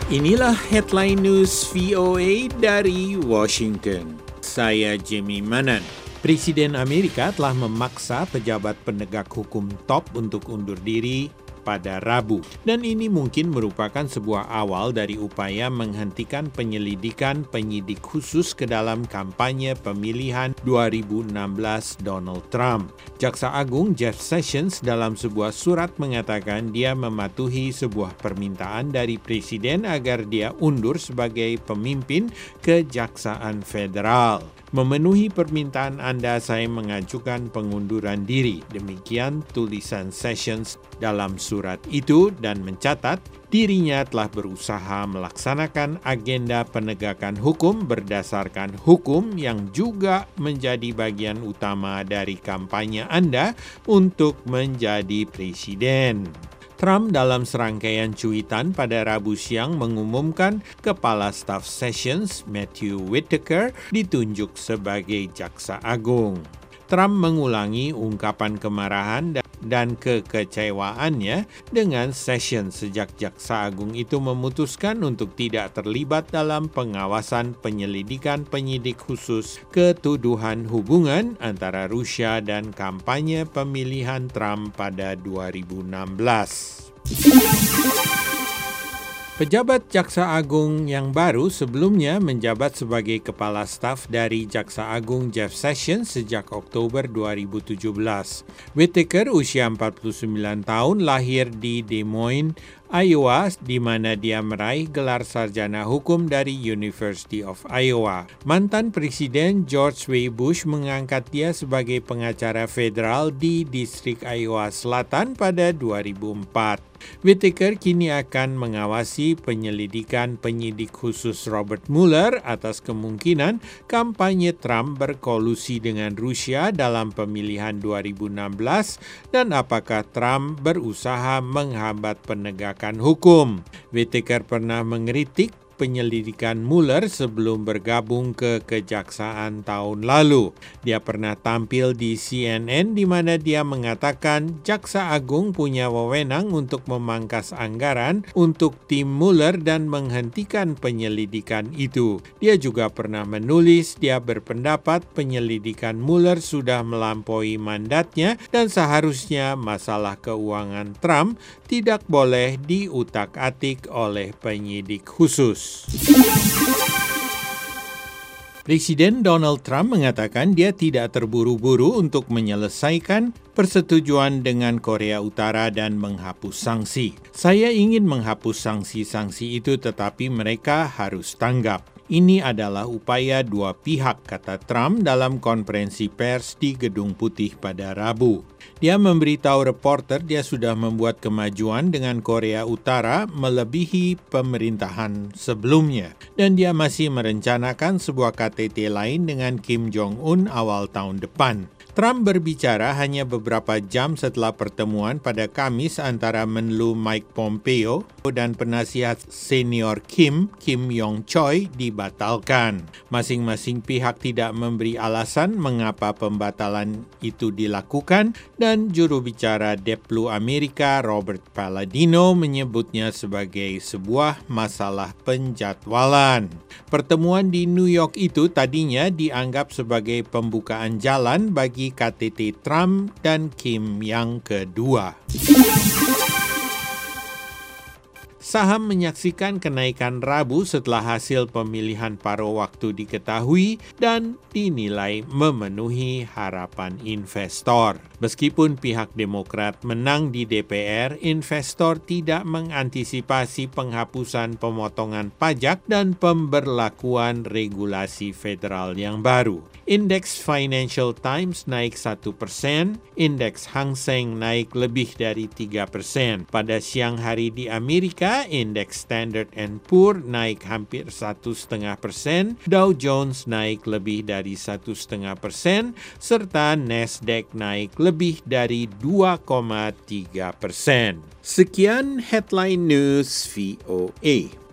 Inilah headline news VOA dari Washington. Saya Jimmy Manan. Presiden Amerika telah memaksa pejabat penegak hukum top untuk undur diri pada Rabu. Dan ini mungkin merupakan sebuah awal dari upaya menghentikan penyelidikan penyidik khusus ke dalam kampanye pemilihan 2016 Donald Trump. Jaksa Agung Jeff Sessions dalam sebuah surat mengatakan dia mematuhi sebuah permintaan dari Presiden agar dia undur sebagai pemimpin Kejaksaan Federal. Memenuhi permintaan Anda, saya mengajukan pengunduran diri. Demikian tulisan Sessions dalam surat itu dan mencatat dirinya telah berusaha melaksanakan agenda penegakan hukum berdasarkan hukum yang juga menjadi bagian utama dari kampanye Anda untuk menjadi presiden. Trump dalam serangkaian cuitan pada Rabu siang mengumumkan Kepala Staf Sessions Matthew Whitaker ditunjuk sebagai Jaksa Agung. Trump mengulangi ungkapan kemarahan dan kekecewaannya dengan Sessions sejak Jaksa Agung itu memutuskan untuk tidak terlibat dalam pengawasan penyelidikan penyidik khusus ketuduhan hubungan antara Rusia dan kampanye pemilihan Trump pada 2016. Pejabat Jaksa Agung yang baru sebelumnya menjabat sebagai Kepala Staf dari Jaksa Agung Jeff Sessions sejak Oktober 2017. Whitaker, usia 49 tahun, lahir di Des Moines, Iowa, di mana dia meraih gelar sarjana hukum dari University of Iowa. Mantan Presiden George W. Bush mengangkat dia sebagai pengacara federal di Distrik Iowa Selatan pada 2004. Whitaker kini akan mengawasi penyelidikan penyidik khusus Robert Mueller atas kemungkinan kampanye Trump berkolusi dengan Rusia dalam pemilihan 2016 dan apakah Trump berusaha menghambat penegakan hukum. Whitaker pernah mengkritik penyelidikan Mueller sebelum bergabung ke kejaksaan tahun lalu. Dia pernah tampil di CNN di mana dia mengatakan Jaksa Agung punya wewenang untuk memangkas anggaran untuk tim Mueller dan menghentikan penyelidikan itu. Dia juga pernah menulis dia berpendapat penyelidikan Mueller sudah melampaui mandatnya dan seharusnya masalah keuangan Trump tidak boleh diutak-atik oleh penyidik khusus. Presiden Donald Trump mengatakan dia tidak terburu-buru untuk menyelesaikan persetujuan dengan Korea Utara dan menghapus sanksi. Saya ingin menghapus sanksi-sanksi itu tetapi mereka harus tanggap. Ini adalah upaya dua pihak, kata Trump dalam konferensi pers di Gedung Putih pada Rabu. Dia memberitahu reporter dia sudah membuat kemajuan dengan Korea Utara melebihi pemerintahan sebelumnya. Dan dia masih merencanakan sebuah KTT lain dengan Kim Jong-un awal tahun depan. Trump berbicara hanya beberapa jam setelah pertemuan pada Kamis antara Menlu Mike Pompeo dan penasihat senior Kim Yong Choi dibatalkan. Masing-masing pihak tidak memberi alasan mengapa pembatalan itu dilakukan dan juru bicara Deplu Amerika Robert Palladino menyebutnya sebagai sebuah masalah penjadwalan. Pertemuan di New York itu tadinya dianggap sebagai pembukaan jalan bagi KTT Trump dan Kim yang kedua. Saham menyaksikan kenaikan Rabu setelah hasil pemilihan paruh waktu diketahui dan dinilai memenuhi harapan investor. Meskipun pihak Demokrat menang di DPR, investor tidak mengantisipasi penghapusan pemotongan pajak dan pemberlakuan regulasi federal yang baru. Indeks Financial Times naik 1%, indeks Hang Seng naik lebih dari 3%. Pada siang hari di Amerika, indeks Standard & Poor naik hampir 1,5%, Dow Jones naik lebih dari 1,5%, serta Nasdaq naik lebih dari 2,3%. Sekian Headline News VOA.